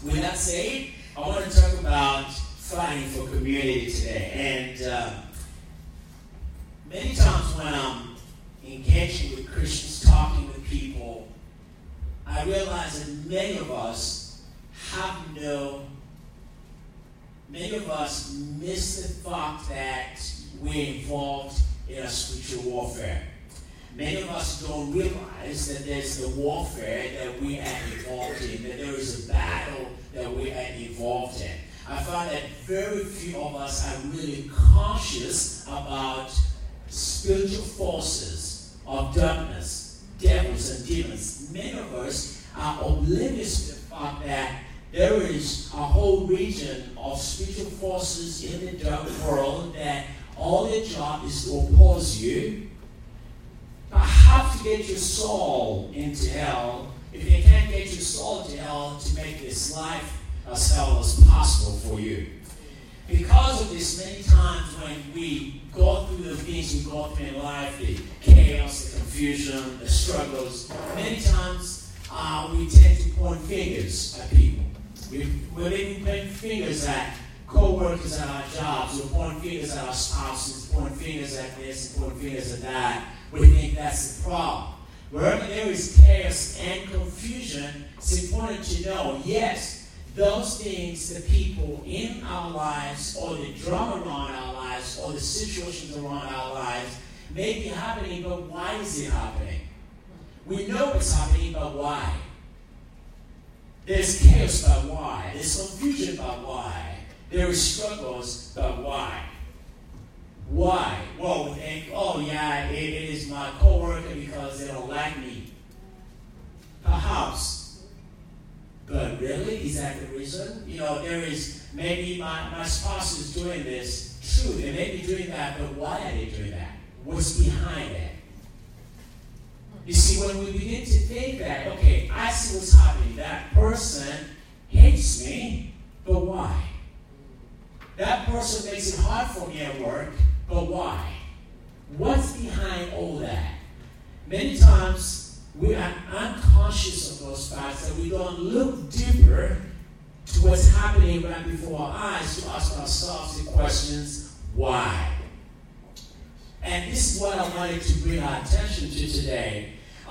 With that said, I want to talk about fighting for community today. And many times when I'm engaging with Christians, talking with people, I realize that many of us miss the fact that we're involved in a spiritual warfare. Many of us don't realize that there's the warfare that we are involved in, that there is a battle that we are involved in. I find that very few of us are really conscious about spiritual forces of darkness, devils and demons. Many of us are oblivious to the fact that there is a whole region of spiritual forces in the dark world that all their job is to oppose you, perhaps to get your soul into hell. If they can't get your soul to hell, to make this life as hell as possible for you. Because of this, many times when we go through the things we go through in life, the chaos, the confusion, the struggles, many times we tend to point fingers at people. We're even pointing fingers at co-workers at our jobs. We're pointing fingers at our spouses, pointing fingers at this, pointing fingers at that. We think that's the problem. Wherever there is chaos and confusion, it's important to know, yes, those things, the people in our lives, or the drama around our lives, or the situations around our lives, may be happening, but why is it happening? We know it's happening, but why? There's chaos, but why? There's confusion, but why? There is struggles, but why? Why? Well, we think, oh yeah, it is my co-worker because they don't like me. Perhaps. But really, is that the reason? There is, maybe my spouse is doing this. True, they may be doing that, but why are they doing that? What's behind it? You see, when we begin to think that, okay, I see what's happening. That person hates me, but why? That person makes it hard for me at work, but why? What's behind all that? Many times we are unconscious of those facts, that we don't look deeper to what's happening right before our eyes to ask ourselves the questions, why? And this is what I wanted to bring our attention to today.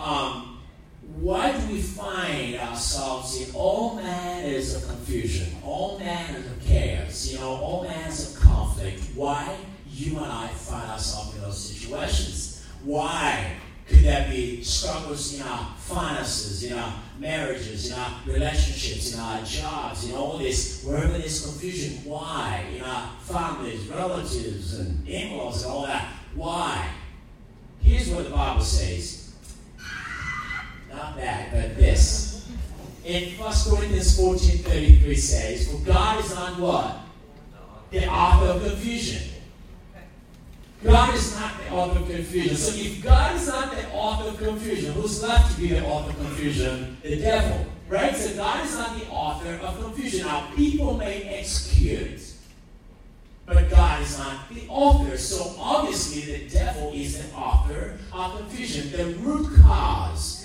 Why do we find ourselves in all manners of confusion, all manners of chaos, all manners of conflict? Why you and I find ourselves in those situations? Why could there be struggles in our finances, in our marriages, in our relationships, in our jobs, in all this, wherever there's confusion? Why? In our families, relatives, and in-laws and all that. Why? Here's what the Bible says. Not that, but this. In 1 Corinthians 14:33 says, for God is not what? The author of confusion. God is not the author of confusion. So if God is not the author of confusion, who's left to be the author of confusion? The devil. Right? So God is not the author of confusion. Now, people may execute, but God is not the author. So obviously the devil is the author of confusion. The root cause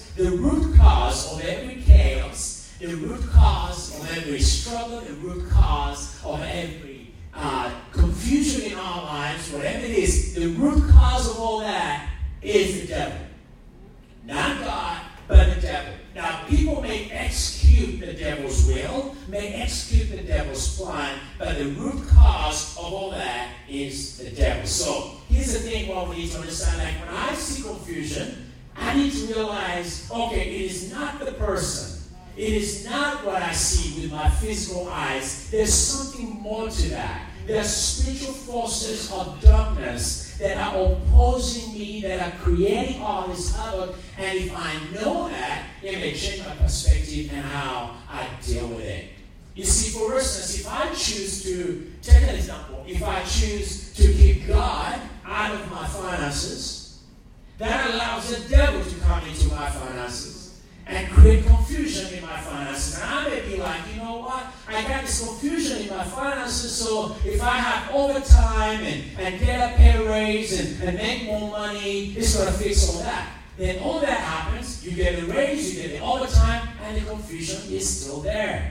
of every chaos, the root cause of every struggle, the root cause of every confusion in our lives, whatever it is, the root cause of all that is the devil. Not God, but the devil. Now, people may execute the devil's will, may execute the devil's plan, but the root cause of all that is the devil. So, here's the thing what we need to understand. Like, when I see confusion, I need to realize, okay, it is not the person. It is not what I see with my physical eyes. There's something more to that. There are spiritual forces of darkness that are opposing me, that are creating all this havoc. And if I know that, it may change my perspective and how I deal with it. You see, for instance, if I choose to, take an example, if I choose to keep God out of my finances, that allows the devil to come into my finances and create confusion in my finances. And I may be like, you know what? I got this confusion in my finances, so if I have overtime and get a pay raise and make more money, it's going to fix all that. Then all that happens, you get a raise, you get the overtime, and the confusion is still there.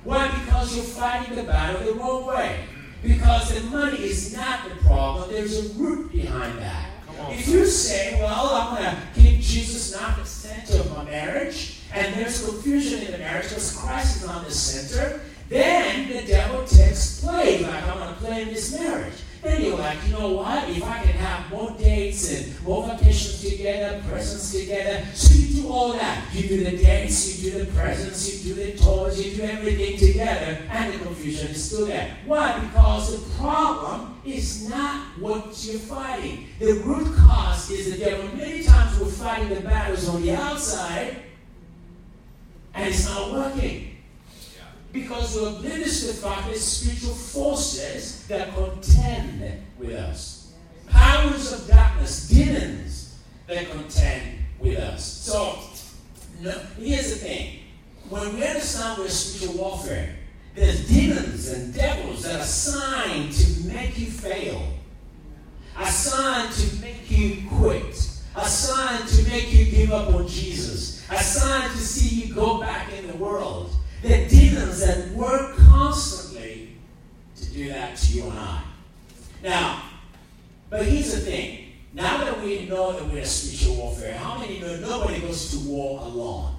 Why? Because you're fighting the battle the wrong way. Because the money is not the problem. There's a root behind that. If you say, well, I'm going to keep Jesus not the center of my marriage, and there's confusion in the marriage because Christ is on the center, then the devil takes play. Like, I'm going to play in this marriage. Then you're like, you know what? If I can have more dates and more vacations together, presents together, so you do all that. You do the dates, you do the presents, you do the tours, you do everything together, and the confusion is still there. Why? Because the problem is not what you're fighting. The root cause is the devil. Many times we're fighting the battles on the outside, and it's not working. Because we're oblivious to the fact that spiritual forces that contend with us. Powers of darkness, demons that contend with us. So, here's the thing. When we understand we're spiritual warfare, there's demons and devils that are assigned to make you fail. Assigned to make you quit. Assigned to make you give up on Jesus. Assigned to see you go back in the world. The demons that work constantly to do that to you and I. Now, but here's the thing. Now that we know that we're in spiritual warfare, how many know nobody goes to war alone?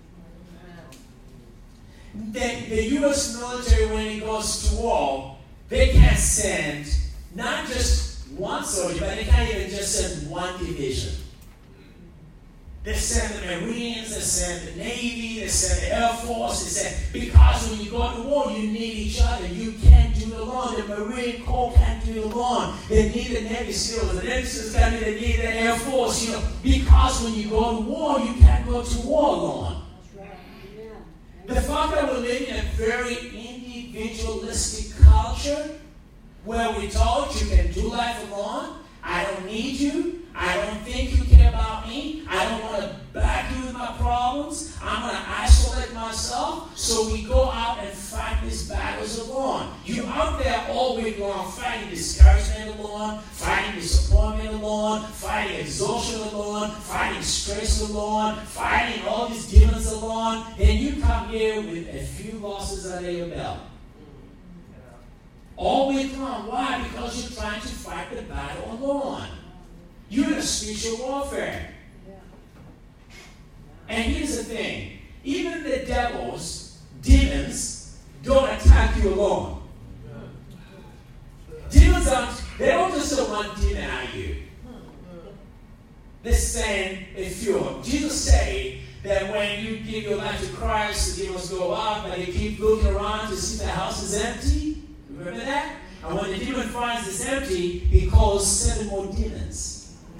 The U.S. military, when it goes to war, they can't send not just one soldier, but they can't even just send one division. They send the Marines, they send the Navy, they send the Air Force, they send, because when you go to war, you need each other. You can't do it alone. The Marine Corps can't do it alone. They need the Navy SEALs. The Navy SEALs they need the Air Force, because when you go to war, you can't go to war alone. That's right. Yeah. The fact that we're living in a very individualistic culture, where we're told you can do life alone, I don't need you. I don't think you care about me. I don't want to back you with my problems. I'm going to isolate myself. So we go out and fight these battles alone. You're out there all week long fighting discouragement alone, fighting disappointment alone, fighting exhaustion alone, fighting stress alone, fighting all these demons alone. Then you come here with a few losses under your belt. All week long. Why? Because you're trying to fight the battle alone. You're in a spiritual warfare. And here's the thing. Even the devils, demons, don't attack you alone. Demons they don't just say one demon at you. They send a few of them. Jesus said that when you give your life to Christ, the demons go out, but they keep looking around to see the house is empty. Remember that? And when the demon finds it's empty, he calls 7 more demons.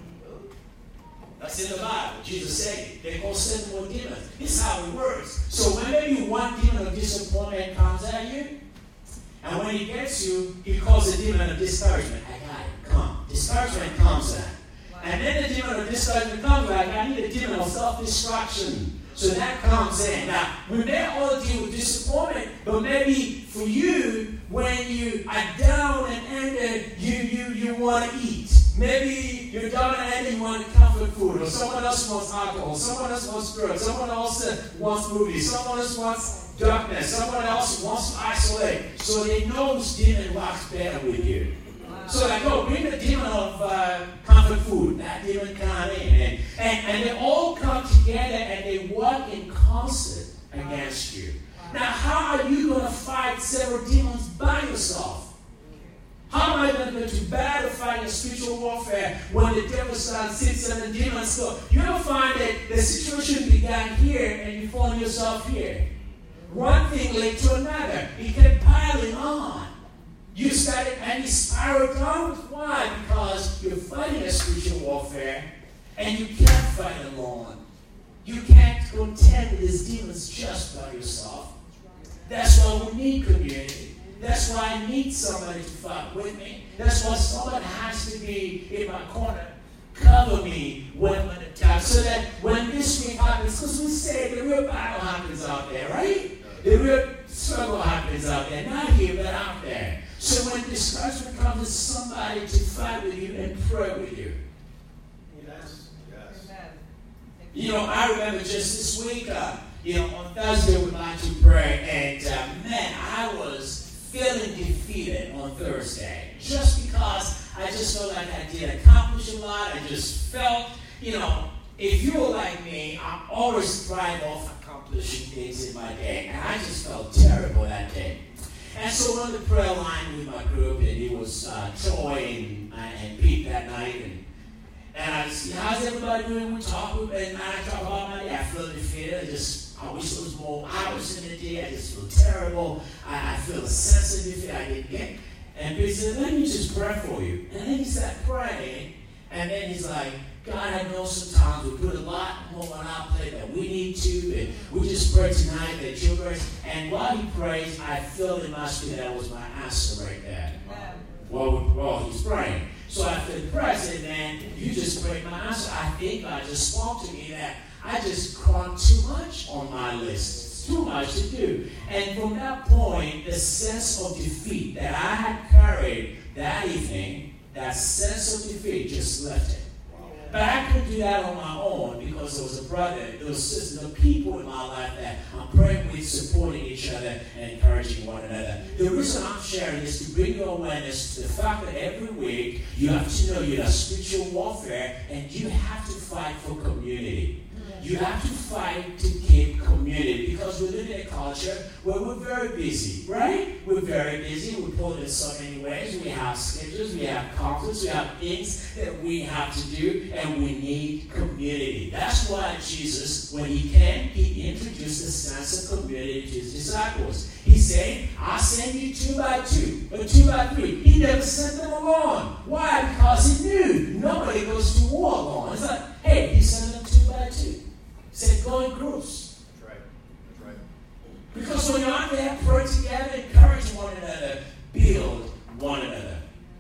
That's in the Bible. Jesus said it. They call 7 more demons. This is how it works. So when maybe one demon of disappointment comes at you, and when he gets you, he calls the demon of discouragement. I got it. Come. Discouragement comes in. And then the demon of discouragement comes like, I need a demon of self-destruction. So that comes in. Now, we may all deal with disappointment, but maybe for you, when you are down and ended, you want to eat. Maybe you're down and ended, you want comfort food, or someone else wants alcohol, someone else wants drugs, someone else wants movies, someone else wants darkness, someone else wants to isolate. So they know which demon works better with you. So like, oh, bring the demon of comfort food. That demon come in. And they all come together and they work in concert against you. Now, how are you going to fight several demons by yourself? How am I going to battle fight in spiritual warfare when the devil starts 6, 7 demons go? You don't find that the situation began here and you find yourself here. One thing led to another. It kept piling on. You started and you spiraled down. Why? Because you're fighting a spiritual warfare and you can't fight alone. You can't contend with these demons just by yourself. That's why we need community. That's why I need somebody to fight with me. That's why someone has to be in my corner. Cover me when I'm attacked. So that when this week happens, because we say the real battle happens out there, right? The real struggle happens out there. Not here, but out there. So when discouragement comes, there's somebody to fight with you and pray with you. Yes. I remember just this week, on Thursday we went to pray, and just felt, if you were like me, I always thrive off accomplishing things in my day. And I just felt terrible that day. And so we're on the prayer line with my group, and it was Troy and Pete that night. And I was, how's everybody doing? We talk, and I talk about my day. I feel defeated. I wish there was more hours in the day. I just feel terrible. I feel a sense of defeat I didn't get. And Pete said, let me just pray for you. And then he started praying, and then he's like, God, I know sometimes we put a lot more on our plate than we need to, and we just pray tonight that you're grace. And while he prays, I feel in my spirit that was my answer right there. While he was praying. So after the prayer, I said, man, you just prayed my answer. I think God just spoke to me that I just caught too much on my list. It's too much to do. And from that point, the sense of defeat that I had carried that evening, that sense of defeat just left it. But I couldn't do that on my own because there was a brother, there was sisters, there were people in my life that I'm praying with, supporting each other, and encouraging one another. The reason I'm sharing is to bring your awareness to the fact that every week you have to know you're in spiritual warfare and you have to fight for community. You have to fight to keep community because we live in a culture where we're very busy, right? We're very busy. We're pulled in so many ways. We have schedules, we have conflicts, we have things that we have to do, and we need community. That's why Jesus, when he came, he introduced the sense of community to his disciples. He said, I'll send you 2 by 2 or 2 by 3. He never sent them alone. Why? Because he knew nobody goes to war alone. It's like, hey, he sent them 2 by 2. Said, go in groups. That's right. Because when you're out there, pray together, encourage one another, build one another.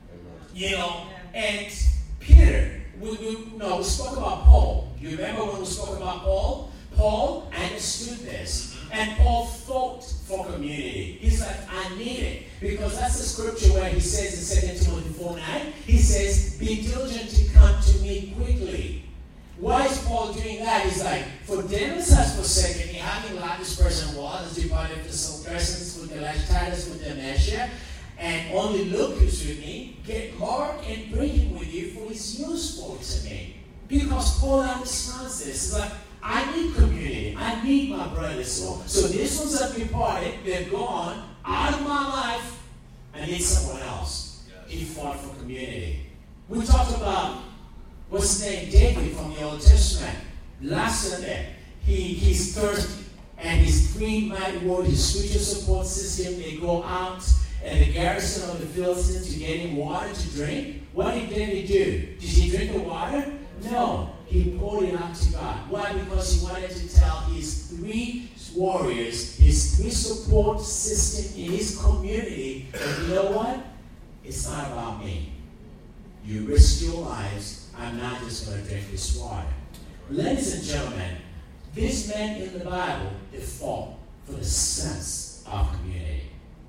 And Peter, we spoke about Paul. You remember when we spoke about Paul? Paul understood this. And Paul fought for community. He's like, I need it. Because that's the scripture where he says in 2 Timothy 4:9, he says, be diligent to come to me quickly. Why is Paul doing that? He's like, for Demas has forsaken me, having loved this person was, as departed for some persons with Titus with dementia, and only Luke is with me. Get Mark and bring him with you, for he's useful to me. Because Paul understands this. He's like, I need community. I need my brothers. So these ones have departed, they're gone out of my life. I need someone else. He fought for community. We talked about what's his name? David from the Old Testament. Last Sunday, he's thirsty. And his 3 mighty warriors, his spiritual support system, they go out and the garrison of the Philistines to get him water to drink. What did David do? Did he drink the water? No. He poured it out to God. Why? Because he wanted to tell his 3 warriors, his 3 support system in his community, that you know what? It's not about me. You risk your lives. I'm not just going to drink this water. Ladies and gentlemen, these men in the Bible, they fought for the sense of community.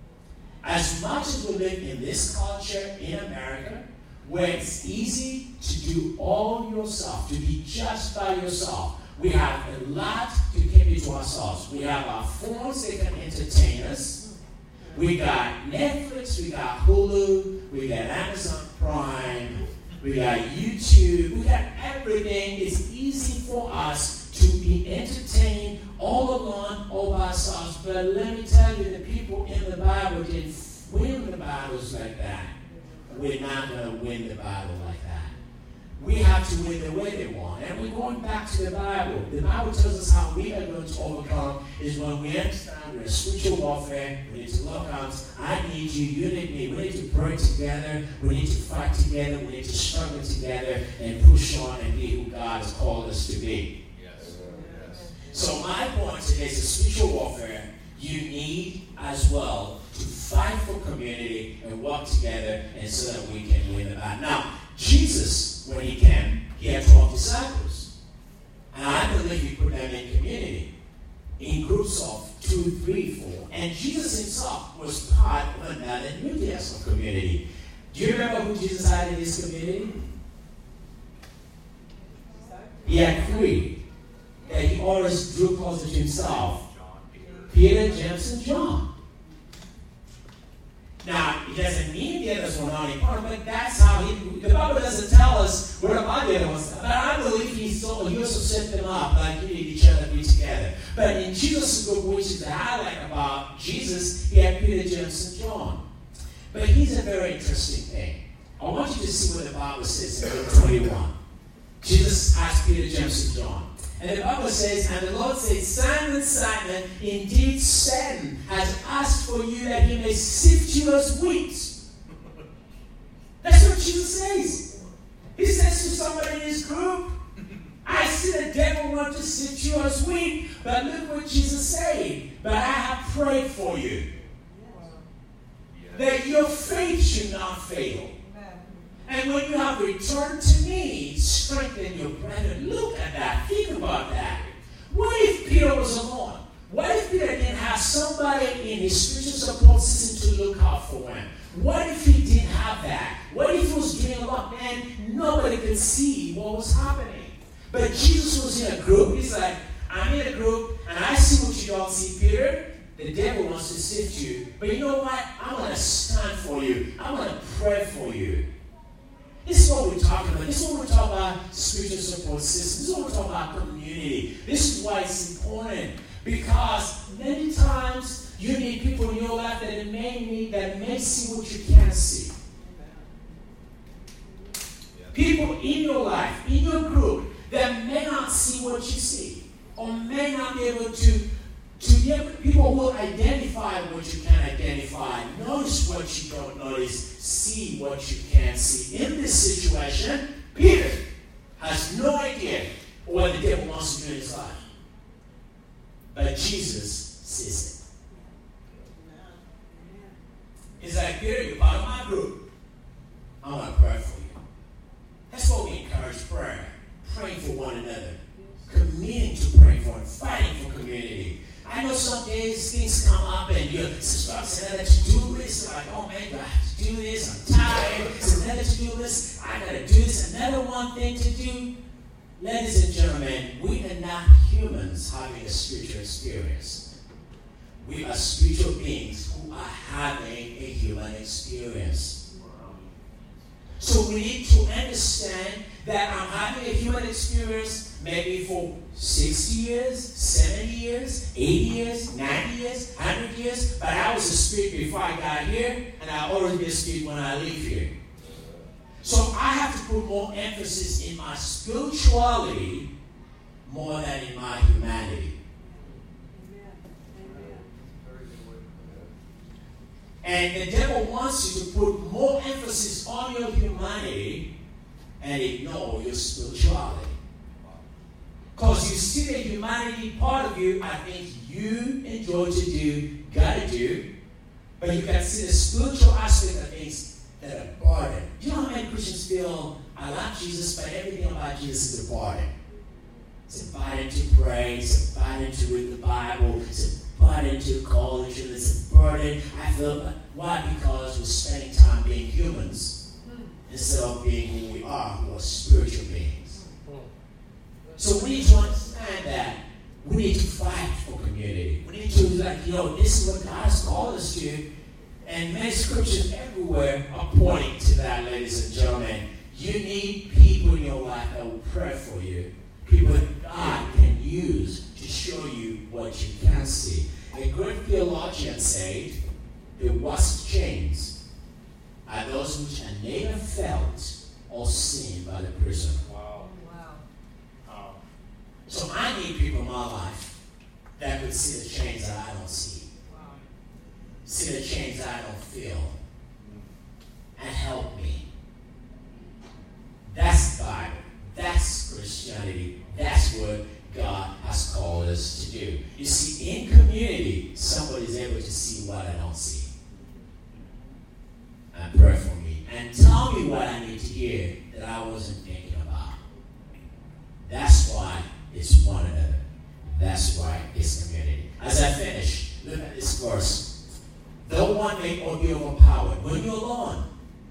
As much as we live in this culture in America, where it's easy to do all yourself, to be just by yourself, we have a lot to keep it to ourselves. We have our phones that can entertain us. We got Netflix, we got Hulu, we got Amazon Prime, we got YouTube, we got everything. It's easy for us to be entertained all alone, all by ourselves. But let me tell you, the people in the Bible didn't win the battles like that. We're not going to win the battle like that. We have to win the way they want. And we're going back to the Bible. The Bible tells us how we are going to overcome is when we understand we're in spiritual warfare. We need to look out. I need you. You need me. We need to pray together. We need to fight together. We need to struggle together and push on and be who God has called us to be. Yes. So my point today is spiritual warfare. You need as well to fight for community and work together and so that we can win the battle. Now, Jesus, when he came, he had 12 disciples. And I believe he put them in community, in groups of 2, 3, 4. And Jesus himself was part of another nucleus of community. Do you remember who Jesus had in his community? He had 3 that he always drew closer to himself. Peter, James, and John. Now, It doesn't mean the others were not important, but that's how the Bible doesn't tell us what about the other ones. But I believe he also set them up like he did each other be together. But in Jesus' group, which is the highlight about Jesus, he had Peter, James, and John. But here's a very interesting thing. I want you to see what the Bible says in Luke 21. Jesus asked Peter, James, and John. And the Bible says, and the Lord said, Simon, Simon, indeed Satan has asked for you that he may sift you as wheat. That's what Jesus says. He says to somebody in his group, I see the devil want to sift you as wheat, but look what Jesus said. But I have prayed for you, that your faith should not fail. And when you have returned to me, strengthen your brethren. Look at that. Think about that. What if Peter was alone? What if Peter didn't have somebody in his spiritual support system to look out for him? What if he didn't have that? What if he was doing a lot and nobody could see what was happening? But Jesus was in a group. He's like, I'm in a group and I see what you don't see, Peter. The devil wants to sift you. But you know what? I'm going to stand for you. I'm going to pray for you. This is what we're talking about. This is what we're talking about, spiritual support system. This is what we're talking about, community. This is why it's important. Because many times you need people in your life that may see what you can't see. People in your life, in your group, that may not see what you see. Or may not be able to people will identify what you can identify, notice what you don't notice, see what you can't see. In this situation, Peter has no idea what the devil wants to do in his life. But Jesus sees it. He's like, Peter, you're part of my group. I want to pray for you. That's what we encourage prayer. Praying for one another. Committing to praying for and fighting for community. I know some days things come up and you start saying that to-do list. Like, oh man, do I have to do this? I'm tired. It's another to-do list. I got to do this. Another one thing to do. Ladies and gentlemen, we are not humans having a spiritual experience. We are spiritual beings who are having a human experience. So we need to understand that I'm having a human experience maybe for 60 years, 70 years, 80 years, 90 years, 100 years, but I was a spirit before I got here, and I'll always be a spirit when I leave here. So I have to put more emphasis in my spirituality more than in my humanity. And the devil wants you to put more emphasis on your humanity and ignore your spirituality. Because you see the humanity part of you, I think you enjoy to do, gotta do, but you can see the spiritual aspect of things that are burden. Do you know how many Christians feel, I love Jesus, but everything about Jesus is a burden? It's a burden to pray, it's a burden to read the Bible, it's a burden to call the church, it's a burden. I feel, why? Because we're spending time being humans instead of being who we are, who are spiritual beings. So we need to understand that we need to fight for community. We need to, this is what God has called us to. And many scriptures everywhere are pointing to that, ladies and gentlemen. You need people in your life that will pray for you. People that God can use to show you what you can't see. A great theologian said, the worst chains are those which are neither felt or seen by the person. So I need people in my life that could see the chains that I don't see. See the chains that I don't feel. And help me. That's the Bible. That's Christianity. That's what God has called us to do. You see, in community, somebody's able to see what I don't see. And pray for me. And tell me what I need to hear that I wasn't thinking about. That's why it's one another. That's why it's community. As I finish, look at this verse. Though one may be overpowered, when you're alone,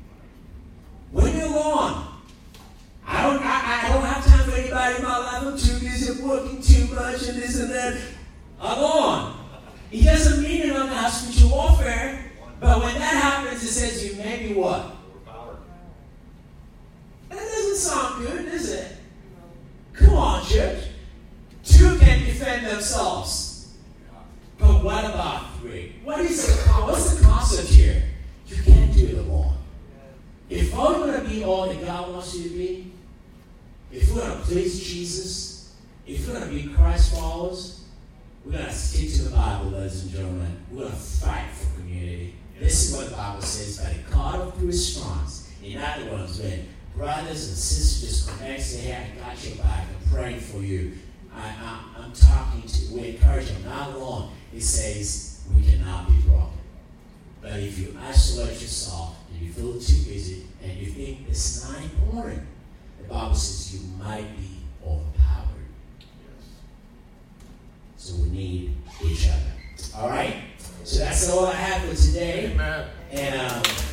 I don't have time for anybody in my life. I'm too busy working too much and this and that. Alone. It doesn't mean you're not going to have spiritual warfare, but when that happens, says you may be what? That doesn't sound good, does it? Come on, church. 2 can defend themselves. But what about 3? What's the concept here? You can't do it alone. If we're going to be all that God wants you to be, if we're going to please Jesus, if we're going to be Christ followers, we're going to stick to the Bible, ladies and gentlemen. We're going to fight for community. This is what the Bible says, by the God of the response. In other words, when brothers and sisters connect, say, hey, I got your back, I'm praying for you. I'm talking to, we encourage them, not alone. It says, we cannot be broken. But if you isolate yourself and you feel too busy and you think it's not important, the Bible says you might be overpowered. So we need each other. All right? So that's all I have for today. Amen. And